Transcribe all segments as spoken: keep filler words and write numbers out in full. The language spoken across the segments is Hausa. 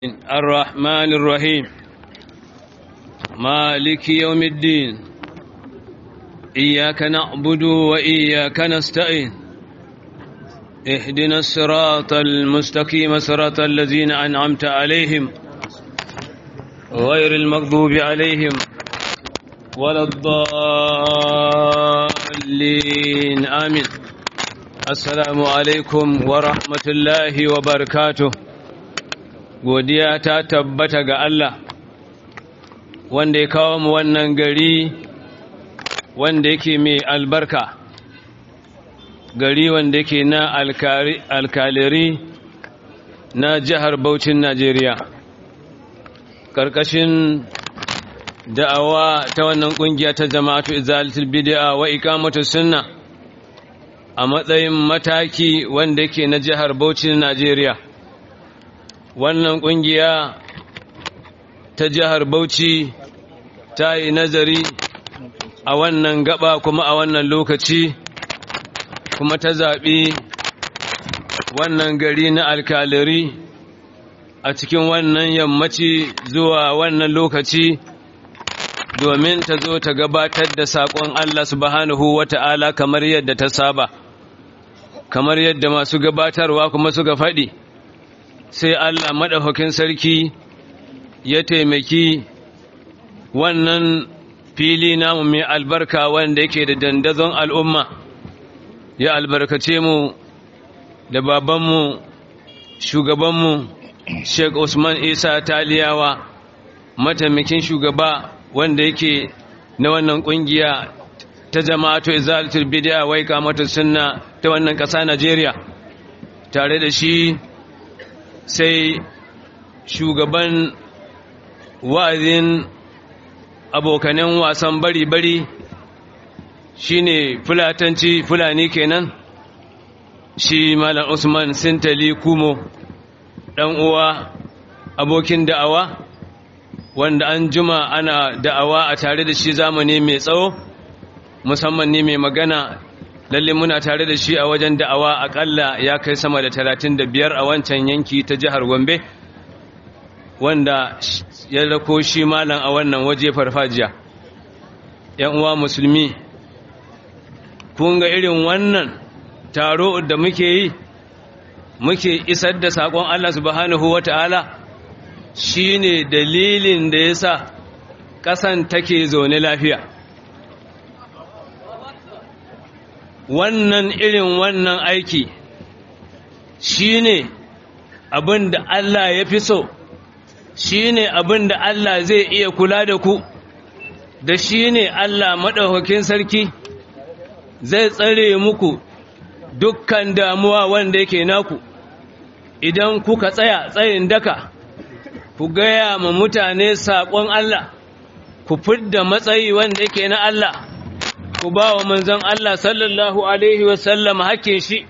الرحمن الرحيم مالك يوم الدين إياك نعبد وإياك نستعين اهدنا الصراط المستقيم صراط الذين أنعمت عليهم غير المغضوب عليهم ولا الضالين آمين. السلام عليكم ورحمة الله وبركاته. Godiya ta tabbata ga Allah wanda ya kawo mu wannan gari wanda yake mai albarka, gari wanda yake na alkaliri na jihar Bauchin Najeriya, karkashin da'awa ta wannan kungiya ta jama'atu izalatul bid'a wa iqamatus sunna a matsayin mataki wanda yake na jihar Bauchin Najeriya. Wannan ƙungiya ta jihar Bauchi ta yi nazari a wannan gaba kuma a wannan lokaci kuma ta zaɓi wannan gari na alkaliri a cikin wannan yammaci zuwa wannan lokaci domin ta zo ta gabatar da saƙon Allah subhanahu wata'ala kamar yadda ta saba, kamar yadda masu gabatarwa kuma suka faɗi. Sai Allah maɗaukakin sarki ya taimaki wannan fili namu mai albarka wanda yake da dandazon al'umma, ya albarkace mu da babanmu shugabanmu Sheikh Usman Isa Taliyawa, mataimakin shugaba wanda yake na wannan ƙungiya ta jama'atu izalatul bid'a wa iqamatus sunna ta wannan ƙasa Najeriya. Tare da shi sai shugaban wa'azin abokanen wasan bari-bari shine fulatanci fulani kenan, shi Malam Usman Sintali Kumo, ɗan uwa abokin da'awa wanda an juma ana da'awa a tare da shi zamani mai tsawo, musamman ne mai magana. Lalle muna tare da shi a wajen da'awa akalla ya kai sama da talatin da biyar a wancan yanki ta jihar Gombe, wanda ya rako shi malam a wannan waje farfajiya. ‘Yan uwa musulmi, kun ga irin wannan taro da muke yi, muke isar da saƙon Allah subhanahu wa ta'ala, shi ne dalilin da ya sa ƙasan take zaune lafiya. Wannan irin wannan aiki shi ne abin da Allah ya fi so, shi ne abin da Allah zai iya kula da ku, da shi ne Allah maɗaukakin sarki zai tsare muku dukkan damuwa wanda yake naku. Idan kuka tsaya tsayin daka, ku gaya ma mutane saƙon Allah, ku fidda matsayi wanda yake na Allah, ku ba wa manzon Allah sallallahu Alaihi wasallam hakkin shi.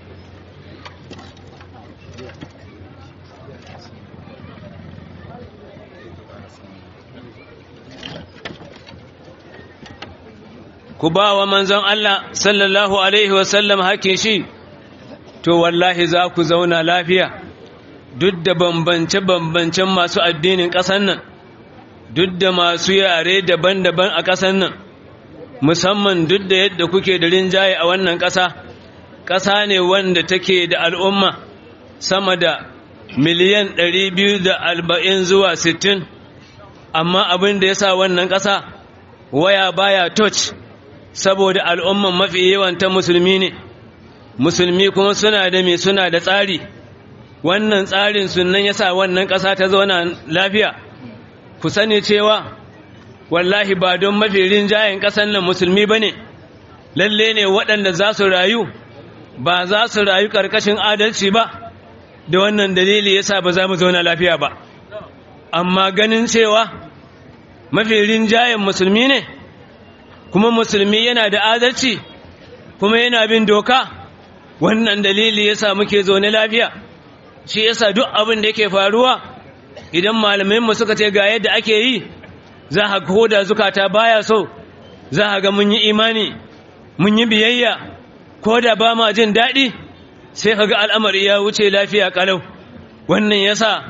Ku ba wa manzon Allah sallallahu Alaihi wasallam hakkin shi, to wallahi za ku zauna lafiya, duk da bambance-bambancen masu addinin ƙasan nan, duk da masu yare daban-daban a ƙasan nan, musamman duk da yadda kuke da rinjaye a wannan ƙasa. Ƙasa ne wanda take da al'umma sama da miliyan ɗari biyu da arba'in zuwa sittin, amma abin da ya sa wannan ƙasa waya baya touch saboda al'umman mafi yawan ta musulmi ne. Musulmi kuma suna da me suna da tsari, wannan tsarin sunan ya sa wannan ƙasa ta zauna lafiya. Ku sani cewa wallahi ba don mafi rinjayen ƙasar nan musulmi ba ne, lalle ne waɗanda za su rayu ba za su rayu ƙarƙashin adalci ba, da wannan dalili yasa ba za mu zauna lafiya ba. Amma ganin cewa mafi rinjayen musulmi ne, kuma musulmi yana da adalci kuma yana bin doka, wannan dalili yasa muke zaune lafiya. Shi yasa duk abin da yake faruwa idan malamanmu suka ce ga yadda ake yi, za a ga da zukata baya so, za a ga mun yi imani, mun yi biyayya, ko da ba ma jin daɗi sai ka ga al'amari ya wuce lafiya ƙalau. Wannan yasa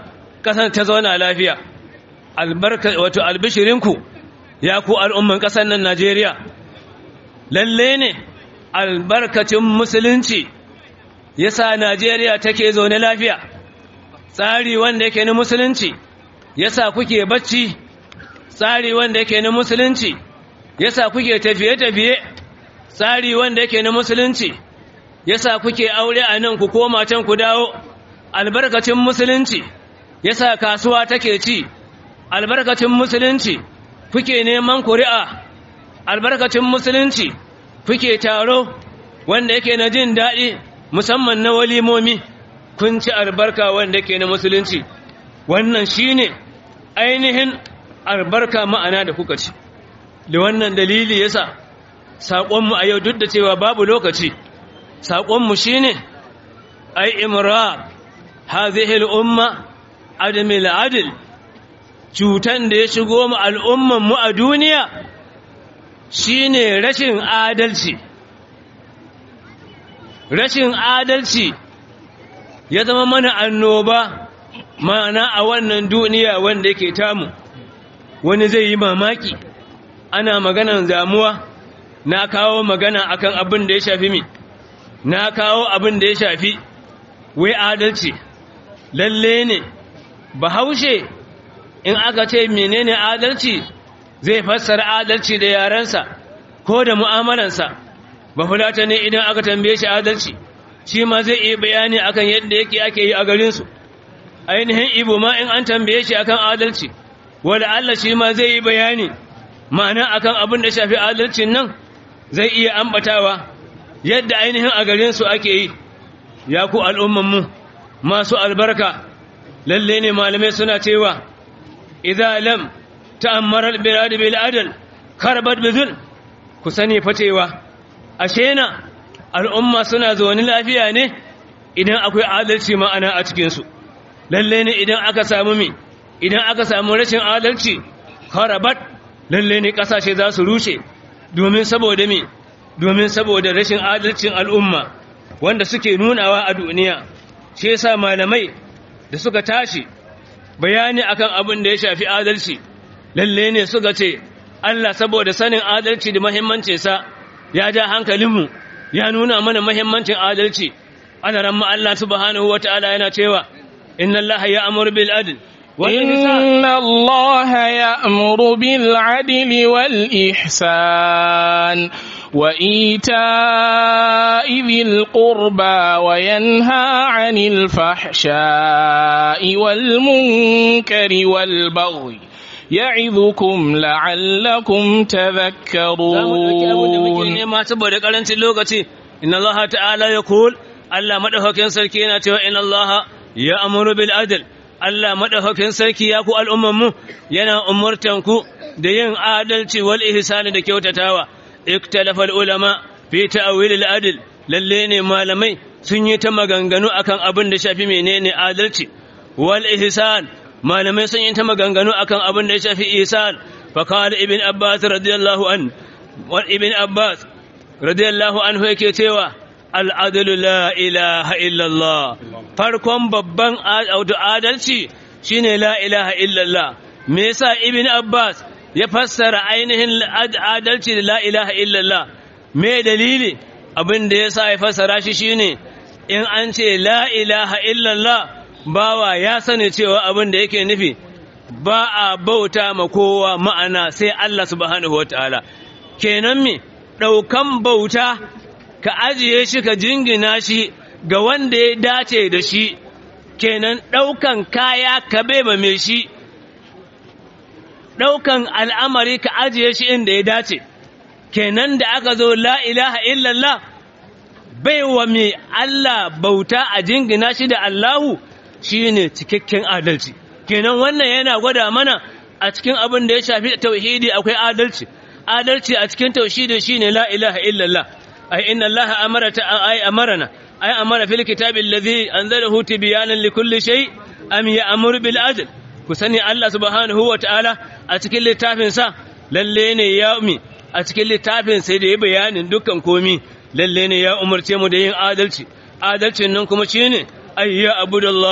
ƙasar ta zauna lafiya. Albarka wato albishirinku ya ku al'umman ƙasar nan Najeriya, lalle ne albarkacin musulunci yasa Najeriya take zaune lafiya. Tsari wanda yake na musulunci yasa kuke bacci, tsari wanda yake na musulunci yasa kuke tafiye-tafiye, tsari wanda yake na musulunci yasa kuke aure a nan ku koma can ku dawo. Albarkacin musulunci yasa kasuwa take ci, albarkacin musulunci kuke neman kuri'a, albarkacin musulunci kuke taro wanda yake na jin daɗi musamman na walimomi. Kun ci albarka wanda yake na musulunci. Wannan shine ainihin albarka ma'ana da kuka ci. Da wannan dalili yasa saƙonmu a yau duk da cewa babu lokaci, saƙonmu shine ai imra hadhihi al-umma adamil adl, cutan da ya shigo mu al'umman mu a duniya shine rashin adalci. Rashin adalci ya zama mana annoba ma'ana a wannan duniya wanda yake tamu. Wani zai yi mamaki ana maganan damuwa, na kawo magana akan abin da ya shafi mi, na kawo abin da ya shafi wai adalci. Lalle ne Bahaushe in aka ce menene adalci zai fassara adalci da yarensa ko da mu'amalansa. Bafulata ne idan aka tambaye shi adalci, shi ma zai iya bayani akan yadda yake ake yi a garinsu. Ainihin Ibo ma in an tambaye shi akan adalci, wala Allah shi ma zai yi bayani ma'ana akan abin da shafi adalcin nan, zai iya ambatawa yadda ainihin a garinsu ake yi. Ya ku al'ummanmu masu albarka, lalle ne malamai suna cewa idza lam ta'ammara al-bilad bil adl kharbat bizul. Ku sani fa cewa ashe na al'umma suna zaune lafiya ne idan akwai adalci ma'ana a cikin su. Lalle ne idan aka samu mi idan aka samu rashin adalci, kharabat, lalle ne kasashe za su rushe. Domin saboda mi domin saboda rashin adalcin al'umma wanda suke nunawa a duniya. Shi yasa malamai da suka tashi bayani akan abin da ya shafi adalci, lalle ne suka ce Allah saboda sanin adalci da muhimmancinsa ya ja hankalinmu, ya nuna mana muhimmancin adalci. Ana ramma Allah subhanahu wataala yana cewa inna Allah ya'muru bil adl إن الله يأمر بالعدل والإحسان وإيتاء ذي القربى وينهى عن الفحشاء والمنكر والبغي يعظكم لعلكم تذكرون. إن الله تعالى يقول الله مدهوكين سركينا إن الله يأمر بالعدل. Allah madaukakin sarki ya ku al'ummanmu yana umurtanku da yin adalci wal ihsani da kyautatawa. Iktalafa ulama fi ta'wil al-adl, lalle ne malamai sun yi ta maganganu akan abin da shafi menene adalci. Wal ihsan, malamai sun yi ta maganganu akan abin da shafi ihsan. Fa qala ibn Abbas radiyallahu anhu, wa ibn Abbas radiyallahu anhu yake cewa al'adalu la ilaha illallah. Farkon babban adalci shi ne la ilaha illallah. Me yasa Ibn Abbas ya fassara ainihin adalci da la ilaha illallah? Me dalili? Abin da ya sa ya fassara shi shi ne, in an ce la ilaha illallah, bawa ya sani cewa abin da yake nufi ba a bauta ma kowa ma'ana sai Allah subhanahu wa ta'ala. Kenan me? Ɗaukan bauta ka ajiye shi ka jingina shi ga wanda ya dace da shi, kenan ɗaukan kaya ka bema mai shi, ɗaukan al'amari ka ajiye shi inda ya dace. Kenan da aka zo la ilaha illallah, bai wa mai Allah bauta a jingina shi da Allahu, shi ne cikakken adalci. Kenan wannan yana gwada mana a cikin abin da ya shafi tauhidi akwai adalci. Adalci a cikin tauhidi shi ne la ilaha illallah. أي إن الله أمر أي أمرنا أي أمر في الكتاب الذي أنزله تبيانا لكل شيء أم يأمر بالعدل. كسني الله سبحانه وتعالى أتكل لتافنسا للين يومي أتكل لتافنسا دي بيان دكان كومي للين يا أمر تيمو دين عادلتي عادلتي ننكم شيني أي يا أبود الله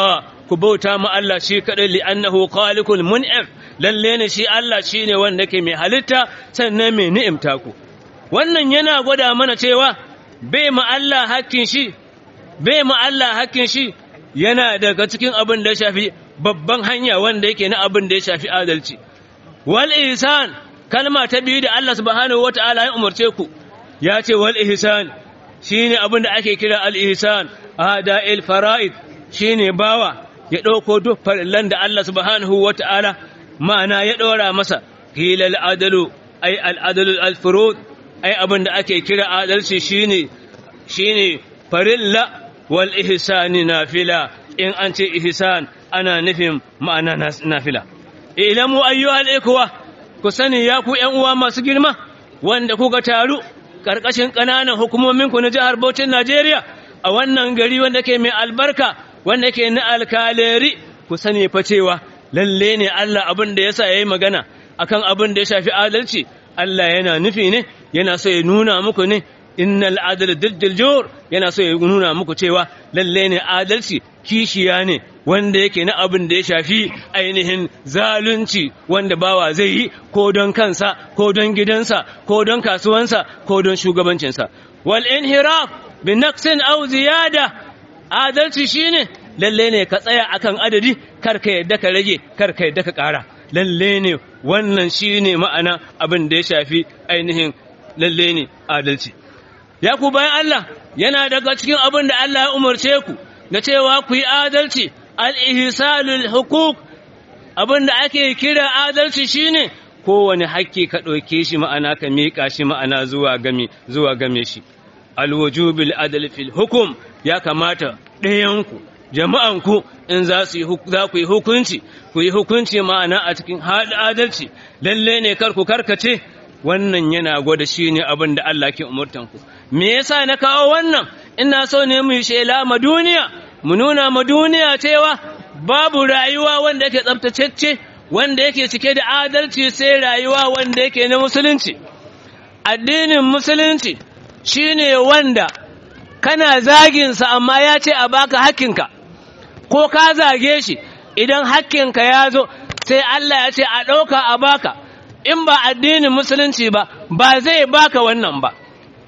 ku bauta ma Allah shi kadai li'annahu khaliqul mun'im lalle ne shi Allah shine wanda ke mai halitta sannan mai ni'imta ku wannan yana gwada mana cewa bai ma Allah hakkin shi bai ma Allah hakkin shi yana daga cikin abin da ya shafi babban hanya wanda yake na abin da ya shafi adalci wal ihsan kalma ta biyu da Allah subhanahu wataala ya umarce ku ya ce wal ihsan shine abin da ake kira al ihsan ada'il fara'id shine bawa ya dauko duk farillan da Allah subhanahu wataala ma'ana ya dora masa qila al adalu ay al adalu al furud ai abin da ake kira adalci shine shine farilla wal ihsani nafila in an ce ihsan ana nufin ma'ana nafila ilamu ayyuhal ikwa ku sani ya ku ƴan uwa masu girma wanda kuka taru karkashin kananan hukumomin ku na jihar Bauchi Najeriya a wannan gari wanda ke mai albarka wanda ke na alkaleri ku sani fa cewa lalle ne Allah abin da yasa yayi magana akan abin da ya shafi adalci Allah yana nufi ne yana so ya nuna muku ne innal adla diddil jur yana so ya nuna muku cewa lalle ne adalci kishiya ne wanda yake na abin da ya shafi ainihin zalunci wanda bawa zai yi ko don kansa ko don gidansa ko don kasuwansa ko don shugabancinsa wal inhiraf bi naqsin aw ziyada adalci shine lalle ne ka tsaya akan adadi kar ka yadda ka rage kar ka yadda ka ƙara lalle ne wannan shine ma'ana abin da ya shafi ainihin lalle ne adalci ya ku bayan Allah yana daga cikin abin da Allah ya umarce ku da cewa ku yi adalci al-ihsalul huquq abin da ake kira adalci shine kowane haƙƙi ka ɗauke shi ma'ana ka miƙa shi ma'ana zuwa game zuwa game shi al-wujubil adl fil hukm ya kamata ɗayanku jama'anku in za su yi za ku yi hukunci ku yi hukunci ma'ana a cikin adalci lalle ne kar ku karkace wannan yana gwada shi ne abin da Allah ke umurtanku me yasa na kawo wannan ina so ne mu yi shela ma duniya mu nuna ma duniya cewa babu rayuwa wanda yake tsaftatacce wanda yake cike da adalci sai rayuwa wanda yake na musulunci addinin musulunci shine wanda kana zagin sa amma ya ce a baka hakkinka ko ka zage shi idan hakkinka ya zo sai Allah ya ce a ɗauka a baka in ba addinin musulunci ba ba zai baka wannan ba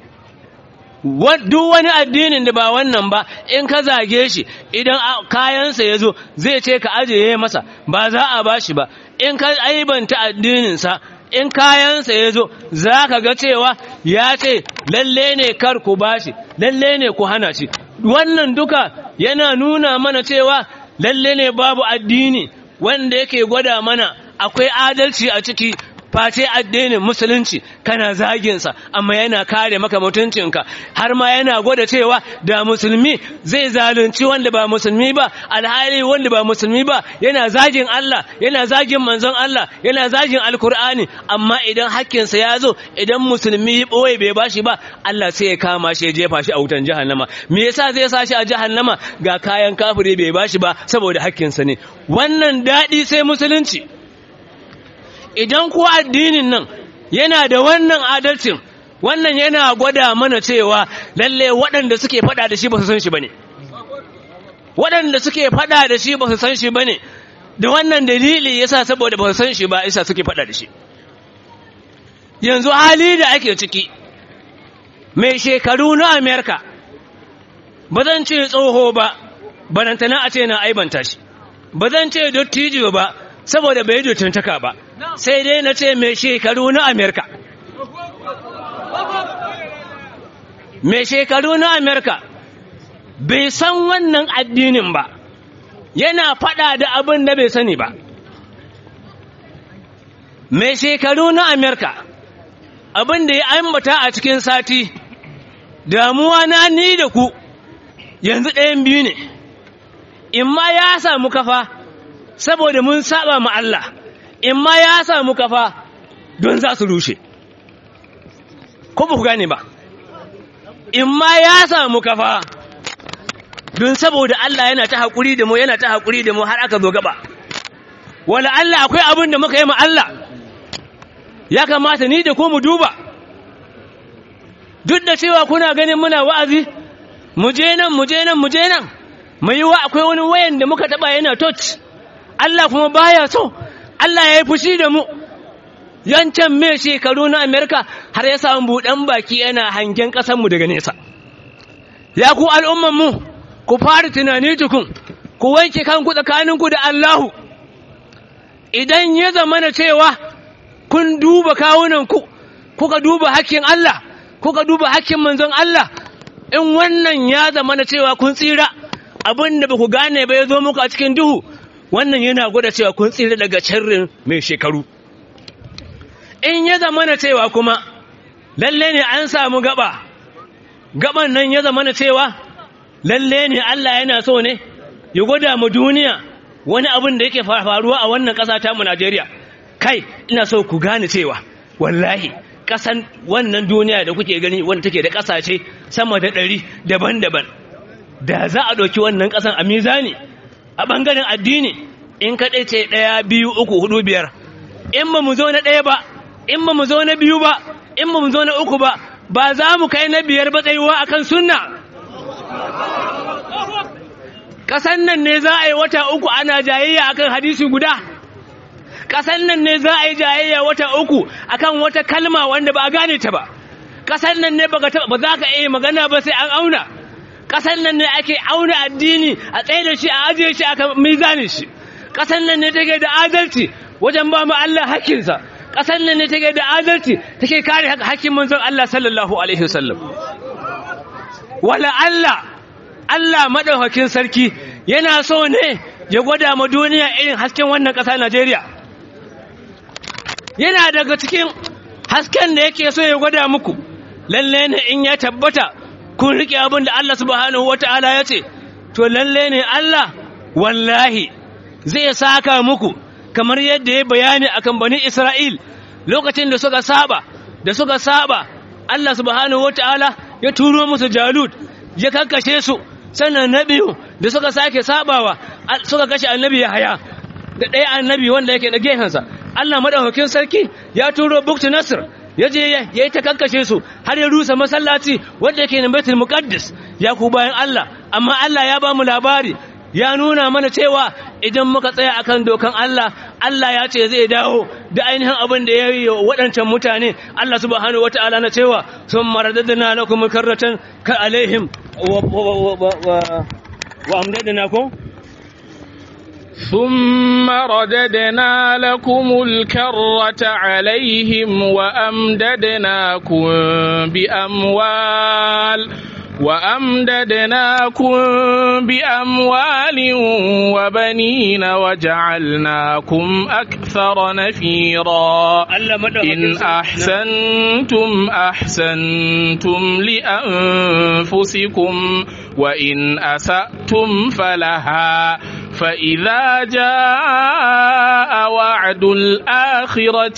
duk wani addinin da ba wannan ba in ka zage shi idan kayansa ya zo zai ce ka ajiye masa ba za a ba shi ba in ka aibanta addininsa in kayansa ya zo za ka ga cewa ya ce lalle ne kar ku ba shi lalle ne ku hana shi wannan duka yana nuna mana cewa lalle ne babu addini wanda yake gwada mana akwai adalci a ciki face addinin musulunci kana zaginsa amma yana kare maka mutuncinka har ma yana gwada cewa da musulmi zai zalunci wanda ba musulmi ba alhali wanda ba musulmi ba yana zagin Allah yana zagin manzon Allah yana zagin alkur'ani amma idan hakkinsa ya zo idan musulmi boye bai bashi ba Allah sai ya kama shi ya jefa shi a wutan jahannama me yasa zai sa shi a jahannama ga kayan kafiri bai bashi ba saboda hakkinsa ne wannan dadi sai musulunci idan kuwa addinin nan yana da wannan adalcin wannan yana gwada mana cewa lalle waɗanda suke faɗa da shi ba su san shi bane waɗanda suke faɗa da shi ba su san shi bane da wannan dalili yasa saboda ba su san shi ba yasa suke faɗa da shi yanzu hali da ake ciki mai shekaru na America ba zan ce tsoho ba barantana a ce na aibanta shi ba zan ce dottijo ba saboda bai dotantaka ba sai dai na ce mai shekaru na Amerika mai shekaru na Amerika bai san wannan addinin ba yana fada da abin da bai sani ba mai shekaru na Amerika abin da ya ambata a cikin sati damuwa na ni da ku yanzu ɗayan biyu ne in ma ya samu kafa saboda mun saba ma Allah in ma ya samu kafa don za su rushe ko ba ku gane ba in ma ya samu kafa don saboda Allah yana ta haƙuri da mu yana ta haƙuri da mu har aka zo gaba wala Allah akwai abin da muka yi ma Allah ya kamata ni da ko mu duba duk da cewa kuna ganin muna wa'azi mu je nan mu je nan mu je nan mai yiwa akwai wani wayan da muka taba yana touch Allah kuma baya so Allah ya yi fushi da mu yancan mai shekaru na Amerika har ya samu buɗan baki yana hangen ƙasarmu daga nesa ya ku al'ummanmu ku fara tunani tukun ku wanke kanku tsakaninku da Allahu idan ya zama na cewa kun duba kawunanku kuka duba hakkin Allah kuka duba hakkin manzon Allah in wannan ya zama na cewa kun tsira abinda ba ku gane ba ya zo muku a cikin duhu wannan yana gwada cewa kun tsira daga sharrin mai shekaru in ya zama na cewa kuma lalle ne an samu gaba gaban nan ya zama na cewa lalle ne Allah yana so ne ya gwada mu duniya wani abin da yake faruwa a wannan ƙasa ta mu Najeriya kai ina so ku gane cewa wallahi ƙasan wannan duniya da kuke gani wanda take da ƙasashe sama da ɗari daban-daban da za a ɗauki wannan ƙasan a mizani a ɓangaren addini in kaɗai ce ɗaya biyu uku hudu biyar in ba mu zo na ɗaya ba in ba mu zo na biyu ba in ba mu zo na uku ba ba za mu kai na biyar ba tsayuwa akan sunna ƙasan nan ne za a yi wata uku ana jayayya akan hadisi guda ƙasan nan ne za a yi jayayya wata uku akan wata kalma wanda ba a gane ta ba ƙasan nan ne ba za ka iya magana ba sai an auna ƙasan nan ne ake auna addini a tsaye da shi a ajiye shi aka mizanin shi ƙasan nan ne take da adalci wajen ba mu Allah hakkinsa ƙasan nan ne take da adalci take kare hakkin manzon Allah sallallahu alaihi wasallam wala Allah Allah madaukakin sarki yana so ne ya gwada mu duniya irin hasken wannan ƙasa Najeriya yana daga cikin hasken da yake so ya gwada muku lalle ne in ya tabbata kun rike abin da Allah subhanahu wataala ya ce to lalle ne Allah wallahi zai saka muku kamar yadda ya bayani akan bani Isra'il lokacin da suka saba da suka saba Allah subhanahu wataala ya turo musu Jalut ya kakkashe su sannan na biyu da suka sake sabawa suka kashe annabi Yahaya da ɗaya annabi wanda yake da gefensa Allah madaukakin sarki ya turo Buktu Nasr ya je ya yi ta kakkashe su har ya rusa masallaci wanda yake na Baitul Muqaddas ya ku bayan Allah amma Allah ya ba mu labari ya nuna mana cewa idan muka tsaya akan dokan Allah Allah ya ce zai dawo da ainihin abin da ya yi waɗancan mutane Allah subhanahu wataala na cewa sun maradadna lakum karratan ka alaihim wa amdadnakum ثم رددنا لكم الكرة عليهم وأمددناكم بأموال وأمددناكم بأموال وبنين وجعلناكم أكثر نفيرا إن أحسنتم أحسنتم لأنفسكم وإن أسأتم فلها فإذا جاء وعد الآخرة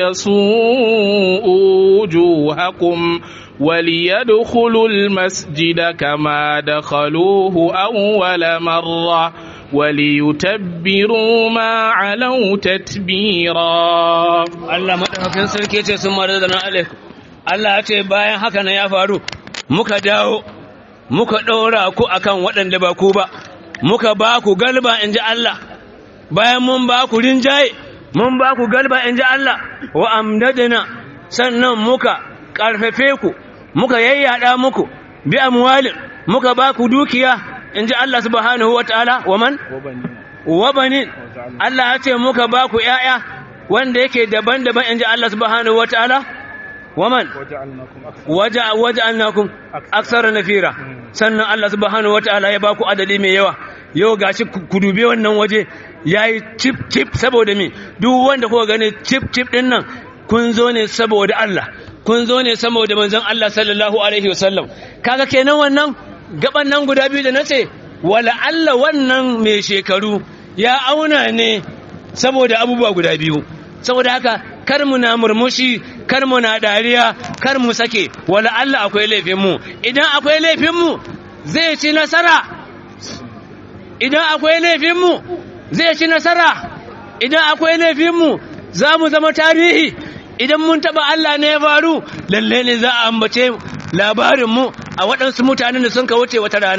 ليسوءوا وجوهكم وليدخلوا المسجد كما دخلوه أول مرة وليتبروا ما علوا تتبيرا الله مدفعين سلكيتي ثم ردنا عليكم الله أتي باين حكنا يا فارو muka dawo muka ɗora ku akan waɗanda ba ku ba muka ba ku galba in ji Allah bayan mun ba ku rinjaye mun ba ku galba in ji Allah wa amdadina sannan muka ƙarfafe ku muka yayyada muku bi amwalin muka ba ku dukiya in ji Allah subhanahu wa ta'ala wa man wa banin Allah ya ce muka ba ku ƴaƴa wanda yake daban-daban in ji Allah subhanahu wa ta'ala wa man waja'alnakum aksara nafira sannan Allah subhanahu wa ta'ala ya ba ku adadi mai yawa yau gashi ku dube wannan waje yayi chip chip saboda me duk wanda kuka gani chip chip din nan kun zo ne saboda Allah kun zo ne saboda manzon Allah sallallahu alaihi wasallam kaga kenan wannan gaban nan guda biyu da nace wala Allah wannan mai shekaru ya auna ne saboda abubuwa guda biyu saboda haka kar mu na murmushi kar mu na dariya kar mu sake wala Allah akwai laifin mu idan akwai laifin mu zai ci nasara idan akwai laifin mu zai ci nasara idan akwai laifin mu za mu zama tarihi idan mun taba Allah ne ya faru lalle ne za a ambace labarin mu a waɗansu mutanen da sun ka wuce wata rana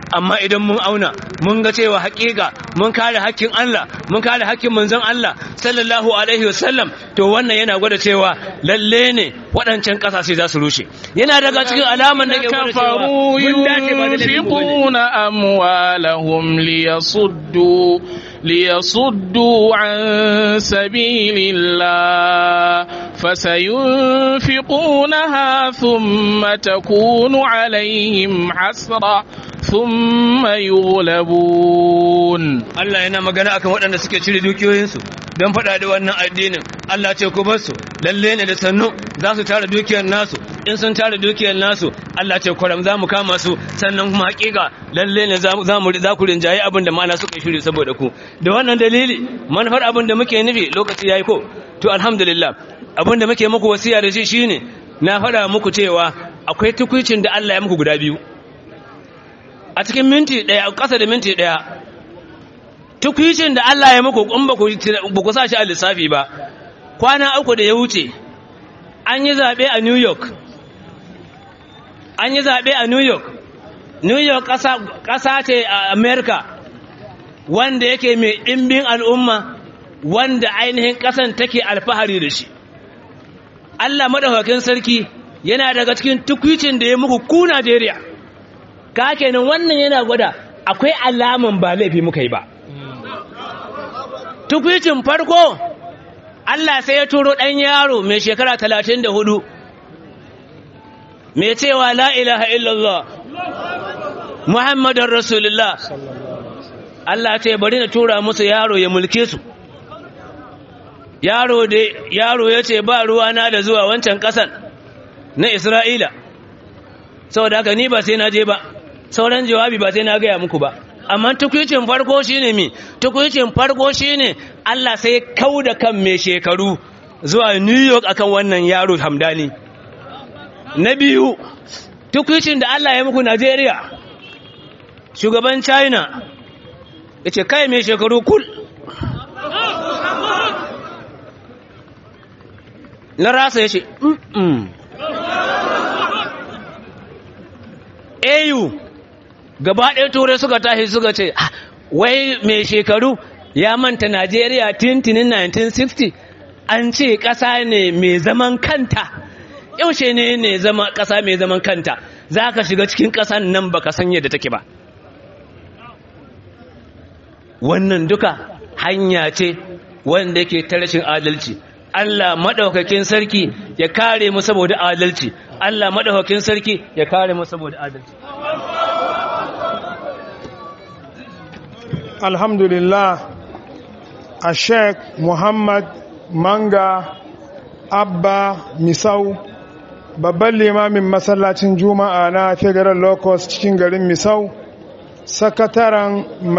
amma idan mun auna mun ga cewa haƙiƙa mun kare hakkin Allah mun kare hakkin manzon Allah sallallahu alaihi wasallam to wannan yana gwada cewa lalle ne waɗancan ƙasashe za su rushe yana daga cikin alaman da ke gwada cewa mun dace ba da yunfiquna amwalahum liyasuddu liyasuddu an sabilillah fasayunfiqunaha thumma takunu alaihim hasra thumma yughlabun. Allah yana magana akan waɗanda suke cire dukiyoyinsu don faɗa da wannan addinin. Allah ce ku bar su lalle ne da sannu za su tara dukiyar nasu, in sun tara dukiyar nasu Allah ce kwaram za mu kama su, sannan kuma hakika lalle ne za mu za ku rinjaye abin da mana suka shiri saboda ku. Da wannan dalili manufar abin da muke nufi lokaci yayi ko to alhamdulillah abin da muke muku wasiya da shi shine na faɗa muku cewa akwai tukuicin da Allah ya muku guda biyu a cikin minti ɗaya ƙasa da minti ɗaya. Tukwicin da Allah ya muku in ba ku sa shi a lissafi ba, kwana uku da ya wuce an yi zaɓe a New York. An yi zaɓe a New York. New York ƙasa ce a America wanda yake mai ɗimbin al'umma wanda ainihin ƙasan take alfahari da shi. Allah maɗaukakin sarki yana daga cikin tukwicin da ya muku ku Najeriya. Ka kenan wannan yana gwada akwai alaman ba laifi muka yi ba. Tukwicin farko Allah sai ya turo ɗan yaro mai shekara talatin da hudu mai cewa la ilaha illallah Muhammadun Rasulullah. Allah ce bari na tura musu yaro ya mulke su. Yaro da yaro ya ce ba ruwana da zuwa wancan ƙasan na Isra'ila, saboda haka ni ba sai na je ba, sauran jawabi ba sai na gaya muku ba. Amma tukwicin farko shine mi tukwicin farko shine Allah sai kauda kan mai shekaru zuwa New York akan wannan yaro Hamdani. Na biyu tukwicin da Allah ya muku Najeriya, shugaban China yace kai mai shekaru kul na rasa yace mm ayu gaba ɗaya turai suka tashi suka ce wai mai shekaru ya manta Najeriya tintinin nineteen sixty an ce ƙasa ne mai zaman kanta. Yaushe ne ne zama ƙasa mai zaman kanta za ka shiga cikin ƙasan nan ba ka san yadda take ba. Wannan duka hanya ce wanda yake ta rashin adalci. Allah maɗaukakin sarki ya kare mu saboda adalci. Allah maɗaukakin sarki ya kare mu saboda adalci. Alhamdulillah, a Sheikh Muhammad Manga Abba Misau, babban limamin masallacin Juma'a na Federal Locust cikin garin Misau, sakataren